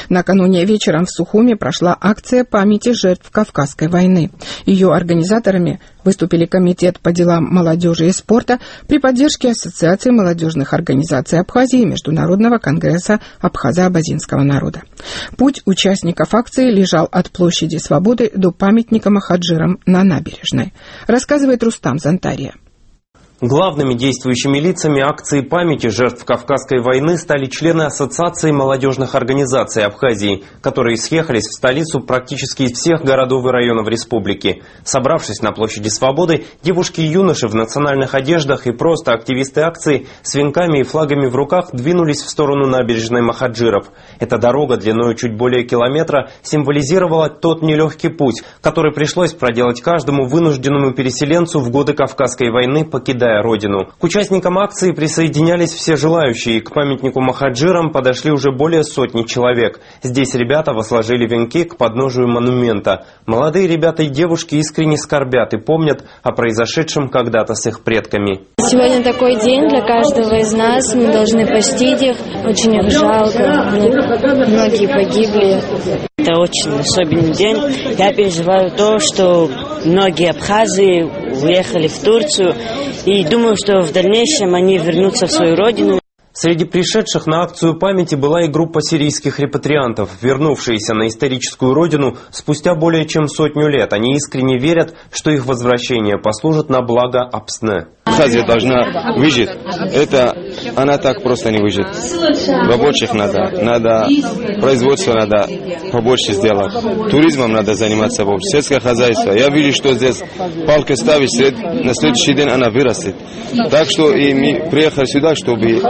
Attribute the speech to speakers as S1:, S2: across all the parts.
S1: Накануне вечером в Сухуме прошла акция памяти жертв Кавказской войны. Ее организаторами выступили Комитет по делам молодежи и спорта при поддержке Ассоциации молодежных организаций Абхазии и Международного конгресса абхазо-абазинского народа. Путь участников акции лежал от площади Свободы до памятника махаджирам на набережной, рассказывает Рустам Зантария.
S2: Главными действующими лицами акции памяти жертв Кавказской войны стали члены Ассоциации молодежных организаций Абхазии, которые съехались в столицу практически из всех городов и районов республики. Собравшись на площади Свободы, девушки и юноши в национальных одеждах и просто активисты акции с венками и флагами в руках двинулись в сторону набережной Махаджиров. Эта дорога длиной чуть более километра символизировала тот нелегкий путь, который пришлось проделать каждому вынужденному переселенцу в годы Кавказской войны, покидая родину. К участникам акции присоединялись все желающие. К памятнику махаджирам подошли уже более сотни человек. Здесь ребята возложили венки к подножию монумента. Молодые ребята и девушки искренне скорбят и помнят о произошедшем когда-то с их предками.
S3: Сегодня такой день для каждого из нас. Мы должны постить их. Очень их жалко. Многие погибли.
S4: Это очень особенный день. Я переживаю то, что многие абхазы уехали в Турцию. И думаю, что в дальнейшем они вернутся в свою родину.
S2: Среди пришедших на акцию памяти была и группа сирийских репатриантов, вернувшиеся на историческую родину спустя более чем 100 лет. Они искренне верят, что их возвращение послужит на благо Апсне.
S5: Абхазия должна выжить. Она так просто не выживет. Рабочих надо производство надо побольше сделать. Туризмом надо заниматься побольше. Сельское хозяйство. Я вижу, что здесь палка ставишь, на следующий день она вырастет. Так что и мы приехали сюда, чтобы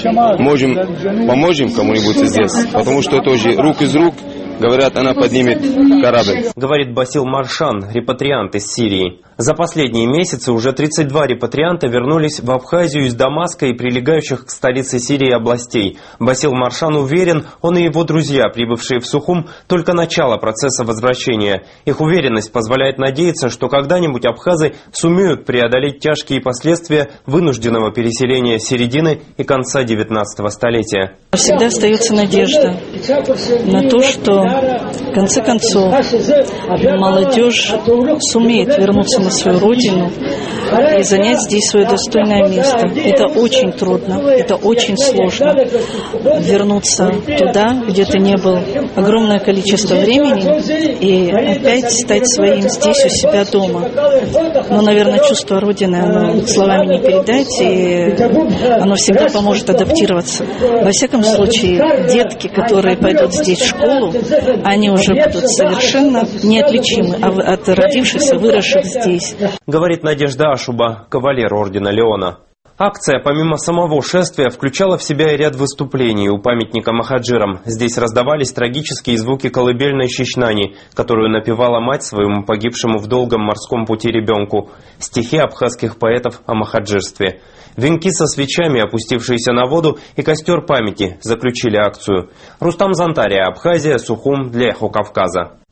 S5: поможем кому-нибудь здесь. Потому что тоже рук из рук, говорят, она поднимет корабль.
S2: Говорит Басил Маршан, репатриант из Сирии. За последние месяцы уже 32 репатрианта вернулись в Абхазию из Дамаска и прилегающих к столице Сирии областей. Басил Маршан уверен, он и его друзья, прибывшие в Сухум, только начало процесса возвращения. Их уверенность позволяет надеяться, что когда-нибудь абхазы сумеют преодолеть тяжкие последствия вынужденного переселения середины и конца 19 столетия.
S6: Всегда остается надежда на то, что в конце концов молодежь сумеет вернуться на свою родину и занять здесь свое достойное место. Это очень трудно, это очень сложно. Вернуться туда, где ты не был огромное количество времени, и опять стать своим здесь у себя дома. Но, наверное, чувство родины, оно словами не передать, и оно всегда поможет адаптироваться. Во всяком случае, детки, которые пойдут здесь в школу, они уже будут совершенно неотличимы от родившихся, выросших здесь.
S2: Говорит Надежда Ашуба, кавалер ордена Леона. Акция, помимо самого шествия, включала в себя и ряд выступлений у памятника махаджирам. Здесь раздавались трагические звуки колыбельной Щичнани, которую напевала мать своему погибшему в долгом морском пути ребенку, стихи абхазских поэтов о махаджирстве. Венки со свечами, опустившиеся на воду, и костер памяти заключили акцию. Рустам Зантария, Абхазия, Сухум, для Эхо Кавказа.